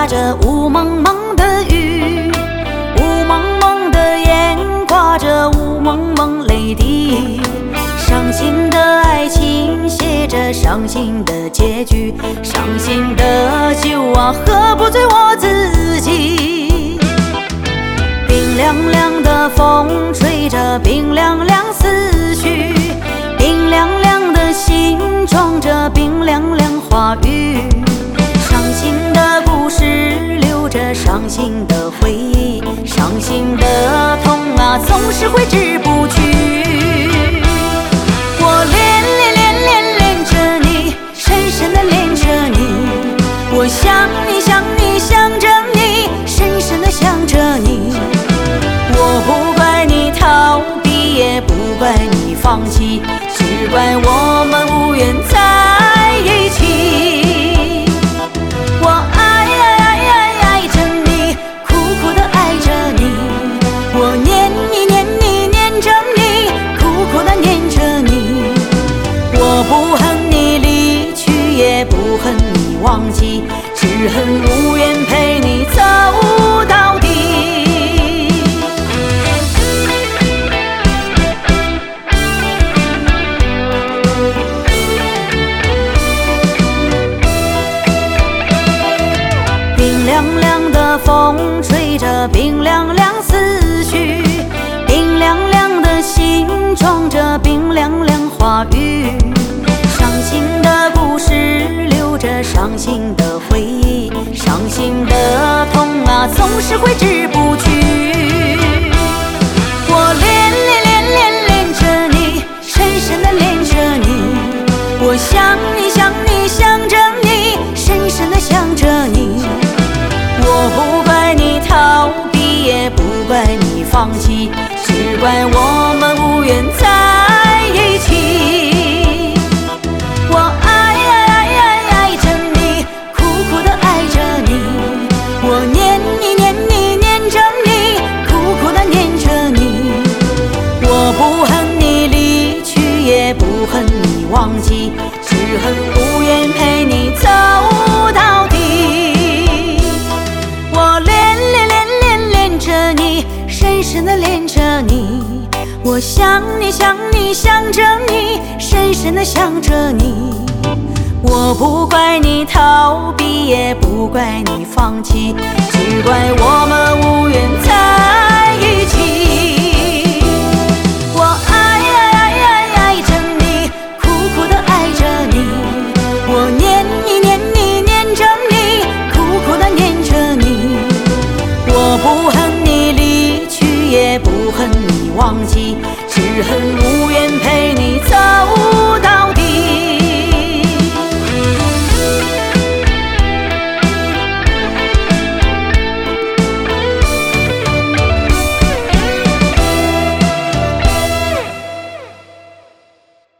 着雾蒙蒙的雨，雾蒙蒙的眼挂着雾蒙蒙泪滴，伤心的爱情写着伤心的结局，伤心的酒啊，喝不醉我自己。冰凉凉的风吹着冰凉凉思绪，冰凉凉的心装着冰凉凉话语，伤心的故事留着伤心的回忆，伤心的痛啊，总是挥之不去。我恋着你，深深的恋着你，我想你想你想着你，深深的想着你。我不怪你逃避，也不怪你放弃，只怪我们无缘在一起。我爱着你，苦苦的爱着你，我念你念着你，苦苦的念着你。我不恨你离去，也不恨你忘记，只恨无缘陪你走到底。冰凉凉的风吹着冰凉凉思绪，冰凉凉的心装着冰凉凉话语，伤心的故事留着伤心的回忆，伤心的痛啊，总是挥之不去。我恋着你，深深的恋着你，我想你想你想着你，深深的想着你。我不怪你逃避，也不怪你放弃，只怪我们无缘在一起。我爱着你，苦苦的爱着你，我念你念着你，苦苦的念着你。我不恨你离去，也不恨你忘记，只恨无缘陪你走到底。我恋着你，深深的恋着你，我想你想你想着你，深深的想着你。我不怪你逃避，也不怪你放弃，只怪我们无缘在一起。我爱着你，苦苦的爱着你，我念你念着你，苦苦的念着你。我不恨你离去，也不恨你忘记，只恨无缘陪